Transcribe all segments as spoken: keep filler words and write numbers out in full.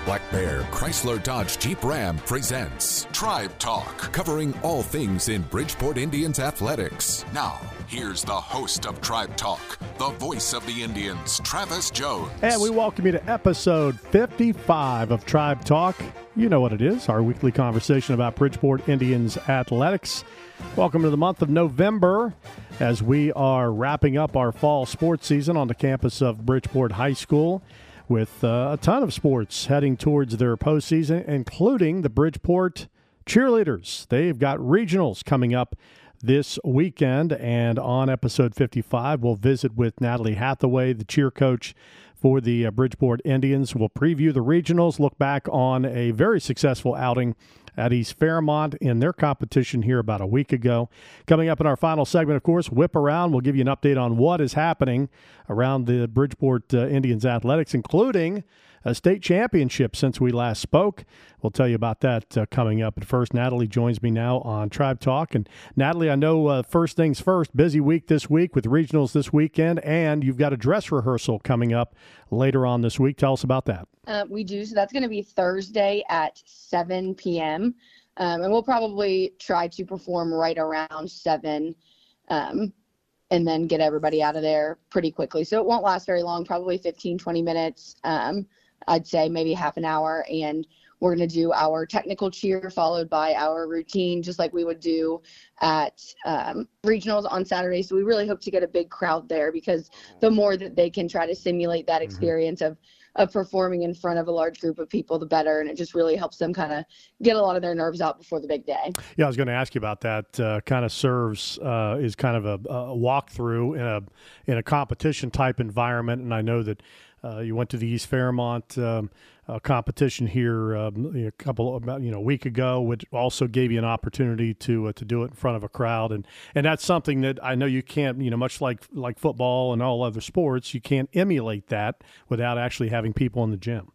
Black Bear Chrysler Dodge Jeep Ram presents Tribe Talk, covering all things in Bridgeport Indians athletics. Now, here's the host of Tribe Talk, the voice of the Indians, Travis Jones. And we welcome you to episode fifty-five of Tribe Talk. You know what it is, our weekly conversation about Bridgeport Indians athletics. Welcome to the month of November as we are wrapping up our fall sports season on the campus of Bridgeport High School, with uh, a ton of sports heading towards their postseason, including the Bridgeport cheerleaders. They've got regionals coming up this weekend, and on episode fifty-five, we'll visit with Natalie Hathaway, the cheer coach for the uh, Bridgeport Indians. We'll preview the regionals, look back on a very successful outing at East Fairmont in their competition here about a week ago. Coming up in our final segment, of course, Whip Around. We'll give you an update on what is happening around the Bridgeport uh, Indians athletics, including a state championship since we last spoke. We'll tell you about that uh, coming up. But first, Natalie joins me now on Tribe Talk. And Natalie, I know uh, first things first, busy week this week with regionals this weekend, and you've got a dress rehearsal coming up later on this week. Tell us about that. Uh, we do. So that's going to be Thursday at seven p.m. Um, and we'll probably try to perform right around seven um, and then get everybody out of there pretty quickly. So it won't last very long, probably fifteen, twenty minutes. Um, I'd say maybe half an hour. And we're going to do our technical cheer followed by our routine, just like we would do at um, regionals on Saturday. So we really hope to get a big crowd there, because the more that they can try to simulate that experience mm-hmm. of of performing in front of a large group of people, the better. And it just really helps them kind of get a lot of their nerves out before the big day. Yeah, I was going to ask you about that. Uh, kind of serves uh, is kind of a, a walkthrough in a in a competition type environment. And I know that uh, you went to the East Fairmont um, uh, competition here um, a couple about you know a week ago, which also gave you an opportunity to uh, to do it in front of a crowd, and and that's something that I know you can't you know much like like football and all other sports, you can't emulate that without actually having people in the gym.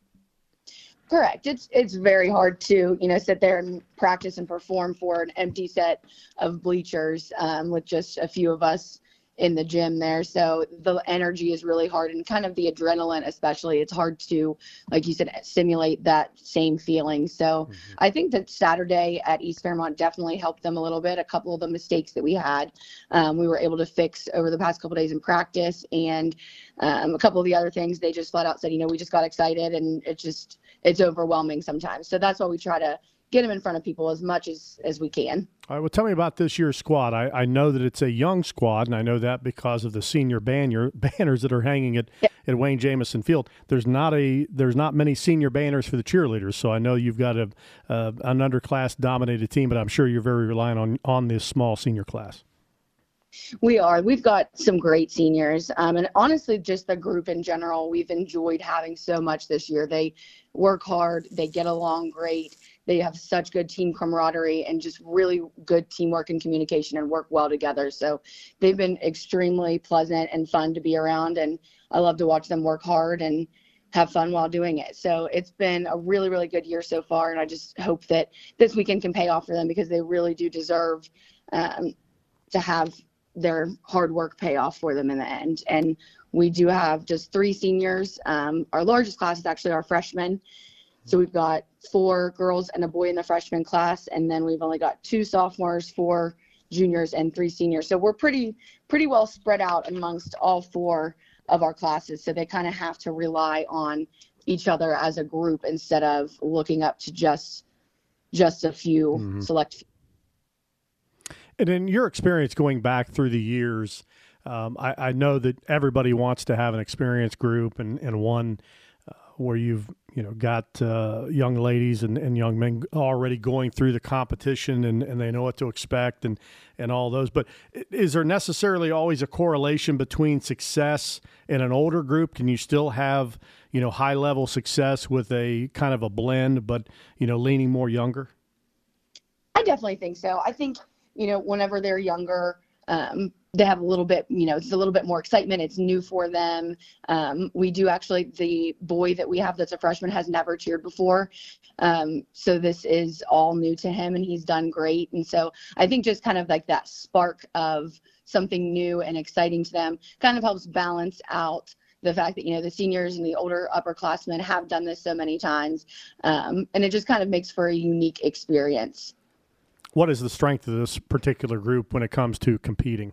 Correct. It's it's very hard to, you know, sit there and practice and perform for an empty set of bleachers um, with just a few of us in the gym there. So the energy is really hard, and kind of the adrenaline especially, it's hard to, like you said, simulate that same feeling. So mm-hmm. I think that Saturday at East Fairmont definitely helped them a little bit. A couple of the mistakes that we had, um, we were able to fix over the past couple of days in practice, and um, a couple of the other things, they just flat out said, you know, we just got excited, and it just, it's overwhelming sometimes. So that's why we try to get them in front of people as much as, as we can. All right, well, tell me about this year's squad. I, I know that it's a young squad, and I know that because of the senior banner, banners that are hanging at, yeah. at Wayne Jamison Field. There's not a there's not many senior banners for the cheerleaders, so I know you've got a uh, an underclass-dominated team, but I'm sure you're very reliant on, on this small senior class. We are. We've got some great seniors. Um, and honestly, just the group in general, we've enjoyed having so much this year. They work hard. They get along great. They have such good team camaraderie and just really good teamwork and communication, and work well together. So they've been extremely pleasant and fun to be around. And I love to watch them work hard and have fun while doing it. So it's been a really, really good year so far. And I just hope that this weekend can pay off for them, because they really do deserve um, to have their hard work pay off for them in the end. And we do have just three seniors. Um, our largest class is actually our freshmen. So we've got four girls and a boy in the freshman class. And then we've only got two sophomores, four juniors, and three seniors. So we're pretty, pretty well spread out amongst all four of our classes. So they kind of have to rely on each other as a group instead of looking up to just, just a few mm-hmm. select few. And in your experience going back through the years, um, I, I know that everybody wants to have an experienced group, and, and one uh, where you've you know got uh, young ladies and, and young men already going through the competition, and, and they know what to expect and, and all those. But is there necessarily always a correlation between success in an older group? Can you still have you know high level success with a kind of a blend, but you know leaning more younger? I definitely think so. I think. You know, whenever they're younger, um, they have a little bit, you know, it's a little bit more excitement. It's new for them. Um, we do actually, the boy that we have that's a freshman has never cheered before. Um, so this is all new to him, and he's done great. And so I think just kind of like that spark of something new and exciting to them kind of helps balance out the fact that, you know, the seniors and the older upperclassmen have done this so many times. Um, and it just kind of makes for a unique experience. What is the strength of this particular group when it comes to competing?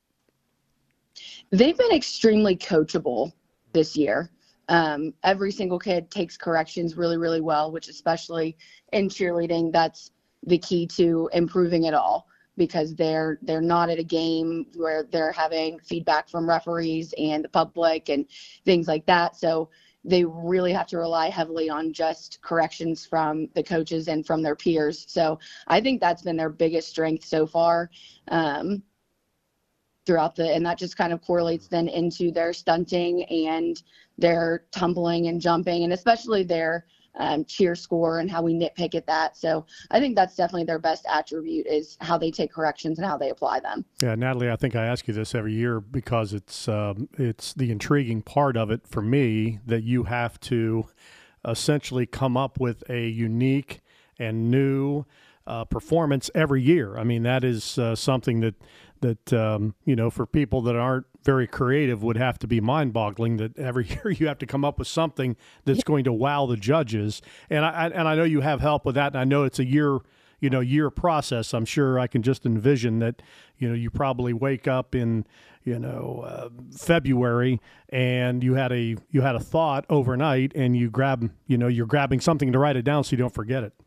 They've been extremely coachable this year. Um, every single kid takes corrections really, really well, which especially in cheerleading, that's the key to improving it all, because they're they're not at a game where they're having feedback from referees and the public and things like that. So they really have to rely heavily on just corrections from the coaches and from their peers. So I think that's been their biggest strength so far. Um, throughout the, and that just kind of correlates then into their stunting and their tumbling and jumping, and especially their um, cheer score and how we nitpick at that. So I think that's definitely their best attribute, is how they take corrections and how they apply them. Yeah, Natalie, I think I ask you this every year because it's um, it's the intriguing part of it for me, that you have to essentially come up with a unique and new uh, performance every year. I mean, that is uh, something that that, um, you know, for people that aren't very creative would have to be mind-boggling, that every year you have to come up with something that's going to wow the judges. And I, and I know you have help with that, and I know it's a year, you know, year process. I'm sure I can just envision that, you know, you probably wake up in, you know, uh, February and you had a, you had a thought overnight and you grab, you know, you're grabbing something to write it down so you don't forget it.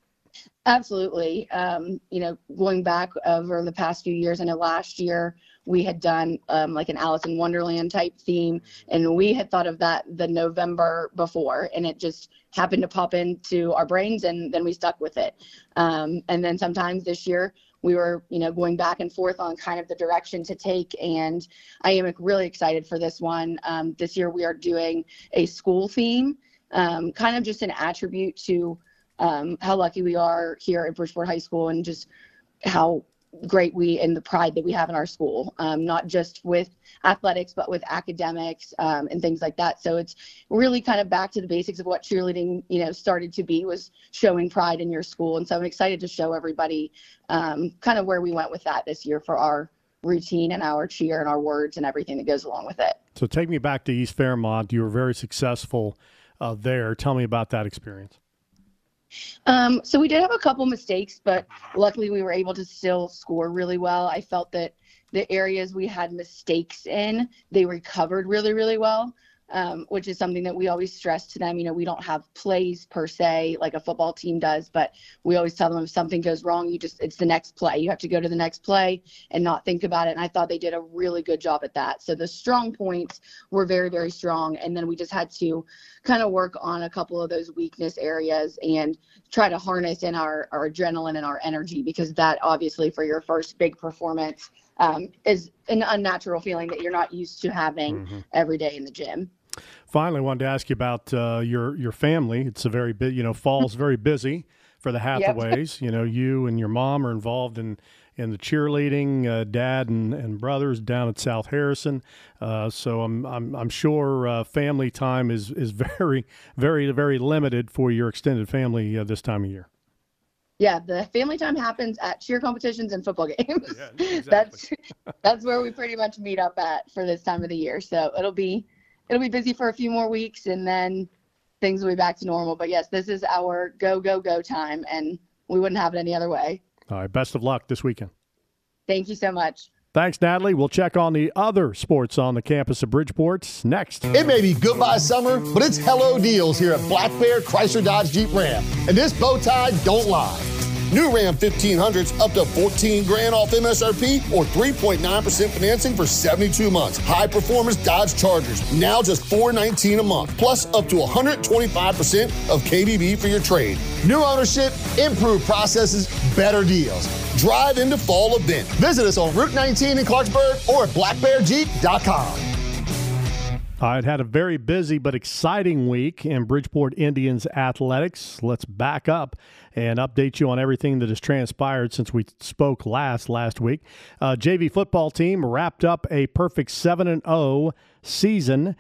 Absolutely. Um, you know, going back over the past few years, I know last year we had done um, like an Alice in Wonderland type theme, and we had thought of that the November before, and it just happened to pop into our brains, and then we stuck with it. Um, and then sometimes this year we were, you know, going back and forth on kind of the direction to take, and I am really excited for this one. Um, this year we are doing a school theme, um, kind of just an attribute to Um, how lucky we are here at Bridgeport High School, and just how great we, and the pride that we have in our school, um, not just with athletics, but with academics um, and things like that. So it's really kind of back to the basics of what cheerleading, you know, started to be, was showing pride in your school. And so I'm excited to show everybody um, kind of where we went with that this year for our routine and our cheer and our words and everything that goes along with it. So take me back to East Fairmont. You were very successful uh, there. Tell me about that experience. Um, so we did have a couple mistakes, but luckily we were able to still score really well. I felt that the areas we had mistakes in, they recovered really, really well, um, which is something that we always stress to them. You know, we don't have plays per se like a football team does, but we always tell them if something goes wrong, you just, it's the next play. You have to go to the next play and not think about it. And I thought they did a really good job at that. So the strong points were very, very strong. And then we just had to kind of work on a couple of those weakness areas and try to harness in our, our adrenaline and our energy, because that obviously for your first big performance um, is an unnatural feeling that you're not used to having mm-hmm. every day in the gym. Finally, I wanted to ask you about uh, your your family. It's a very big, you know, fall's very busy for the Hathaways. Yep. You know, you and your mom are involved in, in the cheerleading. Uh, dad and, and brothers down at South Harrison. Uh, so I'm I'm I'm sure uh, family time is is very very very limited for your extended family uh, this time of year. Yeah, the family time happens at cheer competitions and football games. Yeah, exactly. that's that's where we pretty much meet up at for this time of the year. So it'll be. It'll be busy for a few more weeks, and then things will be back to normal. But, yes, this is our go, go, go time, and we wouldn't have it any other way. All right, best of luck this weekend. Thank you so much. Thanks, Natalie. We'll check on the other sports on the campus of Bridgeport next. It may be goodbye summer, but it's hello deals here at Black Bear Chrysler Dodge Jeep Ram. And this bow tie don't lie. New Ram fifteen hundreds up to fourteen grand off M S R P or three point nine percent financing for seventy-two months. High performance Dodge Chargers now just four nineteen a month, plus up to one hundred twenty-five percent of K B B for your trade. New ownership, improved processes, better deals. Drive into fall event. Visit us on Route nineteen in Clarksburg or at black bear jeep dot com. Uh, it had a very busy but exciting week in Bridgeport Indians athletics. Let's back up and update you on everything that has transpired since we spoke last last week. Uh, J V football team wrapped up a perfect seven and oh season,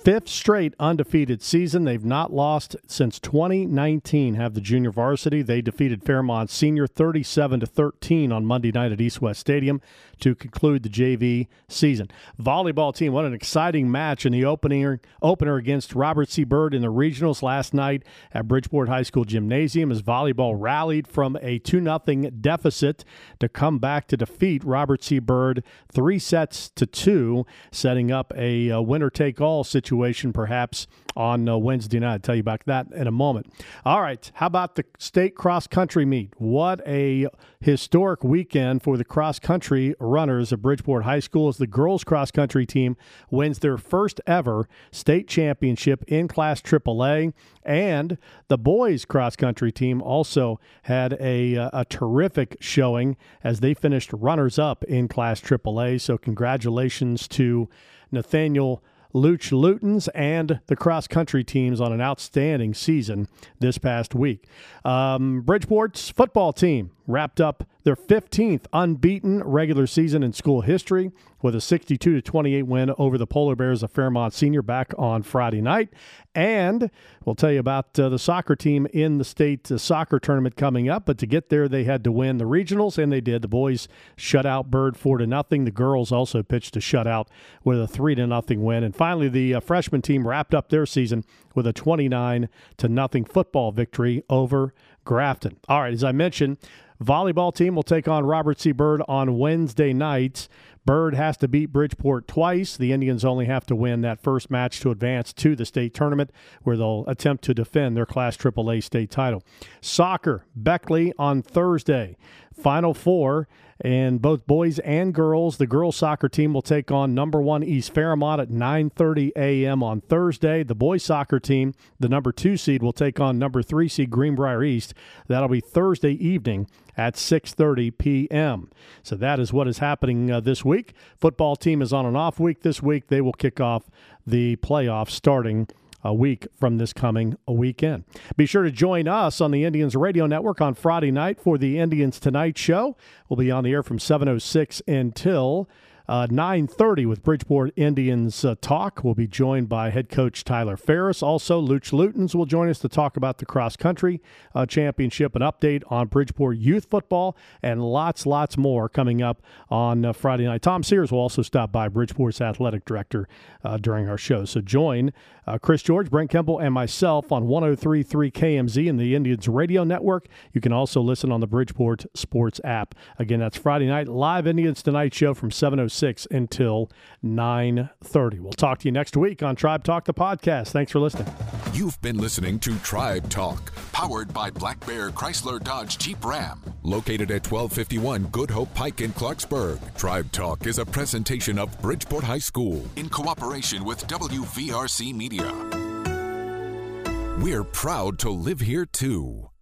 fifth straight undefeated season. They've not lost since twenty nineteen, have the junior varsity. They defeated Fairmont Senior thirty-seven to thirteen on Monday night at East West Stadium to conclude the J V season. Volleyball team, what an exciting match in the opener, opener against Robert C. Byrd in the regionals last night at Bridgeport High School Gymnasium as volleyball rallied from a two nothing deficit to come back to defeat Robert C. Byrd three sets to two, setting up a, a winner-take-all situation perhaps on uh, Wednesday night. I'll tell you about that in a moment. All right, how about the state cross-country meet? What a historic weekend for the cross-country runners of Bridgeport High School as the girls cross-country team wins their first ever state championship in Class triple A, and the boys cross-country team also had a, a terrific showing as they finished runners-up in Class triple A, so congratulations to Nathaniel Luch Lutens and the cross-country teams on an outstanding season this past week. Um, Bridgeport's football team wrapped up their fifteenth unbeaten regular season in school history with a sixty-two to twenty-eight win over the Polar Bears of Fairmont Senior back on Friday night. And we'll tell you about uh, the soccer team in the state uh, soccer tournament coming up. But to get there, they had to win the regionals, and they did. The boys shut out Byrd four to nothing. The girls also pitched a shutout with a three to nothing win. And finally, the uh, freshman team wrapped up their season with a twenty-nine to nothing football victory over Grafton. All right, as I mentioned, volleyball team will take on Robert C. Byrd on Wednesday night. Byrd has to beat Bridgeport twice. The Indians only have to win that first match to advance to the state tournament, where they'll attempt to defend their Class triple A state title. Soccer, Beckley on Thursday. Final four, and both boys and girls. The girls soccer team will take on number one East Fairmont at nine thirty a.m. on Thursday. The boys soccer team, the number two seed, will take on number three seed Greenbrier East. That'll be Thursday evening at six thirty p.m. So that is what is happening uh, this week. Football team is on an off week this week. They will kick off the playoffs starting a week from this coming weekend. Be sure to join us on the Indians Radio Network on Friday night for the Indians Tonight Show. We'll be on the air from seven oh six until Uh, nine thirty with Bridgeport Indians uh, Talk. We'll be joined by head coach Tyler Ferris. Also, Luch Lutens will join us to talk about the cross-country uh, championship, an update on Bridgeport youth football, and lots, lots more coming up on uh, Friday night. Tom Sears will also stop by, Bridgeport's athletic director, uh, during our show. So join uh, Chris George, Brent Kemble, and myself on one oh three point three K M Z and the Indians Radio Network. You can also listen on the Bridgeport Sports app. Again, that's Friday night, live Indians Tonight Show from seven oh six until nine thirty. We'll talk to you next week on Tribe Talk, the podcast. Thanks for listening. You've been listening to Tribe Talk, powered by Black Bear Chrysler Dodge Jeep Ram, located at twelve fifty-one Good Hope Pike in Clarksburg. Tribe Talk is a presentation of Bridgeport High School in cooperation with W V R C Media. We're proud to live here too.